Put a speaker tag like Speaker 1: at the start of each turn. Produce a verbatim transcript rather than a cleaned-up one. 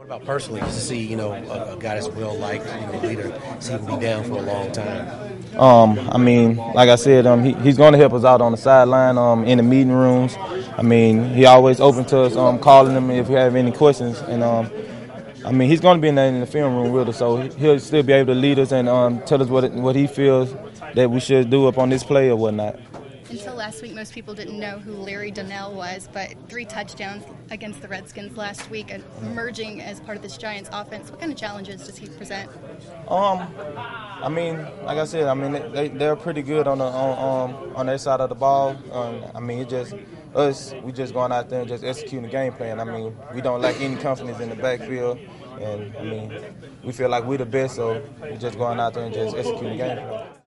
Speaker 1: What about personally, just to see, you know, a, a guy that's well liked, you know, leader, see him be down for a long time?
Speaker 2: Um, I mean, like I said, um, he, he's going to help us out on the sideline, um, in the meeting rooms. I mean, he always open to us, um, calling him if you have any questions. And um, I mean, he's going to be in the, in the film room with us, so he'll still be able to lead us and um, tell us what it, what he feels that we should do up on this play or whatnot.
Speaker 3: Until last week, most people didn't know who Larry Donnell was, but three touchdowns against the Redskins last week and emerging as part of this Giants offense. What kind of challenges does he present?
Speaker 2: Um, I mean, like I said, I mean they they're pretty good on the on um on their side of the ball. Um, I mean, it just us we just going out there and just executing the game plan. I mean, we don't lack any confidence in the backfield, and I mean we feel like we're the best, so we're just going out there and just executing the game plan.